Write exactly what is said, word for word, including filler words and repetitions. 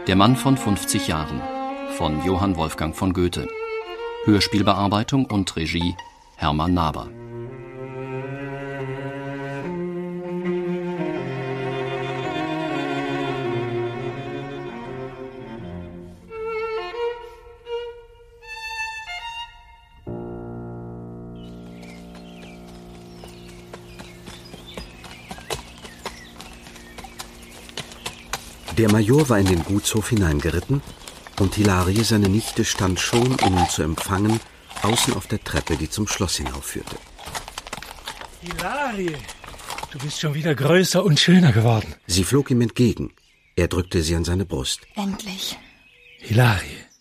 Der Mann von fünfzig Jahren von Johann Wolfgang von Goethe. Hörspielbearbeitung und Regie Hermann Naber. Der Major war in den Gutshof hineingeritten und Hilarie, seine Nichte, stand schon, um ihn zu empfangen, außen auf der Treppe, die zum Schloss hinaufführte. Hilarie, du bist schon wieder größer und schöner geworden. Sie flog ihm entgegen. Er drückte sie an seine Brust. Endlich. Hilarie,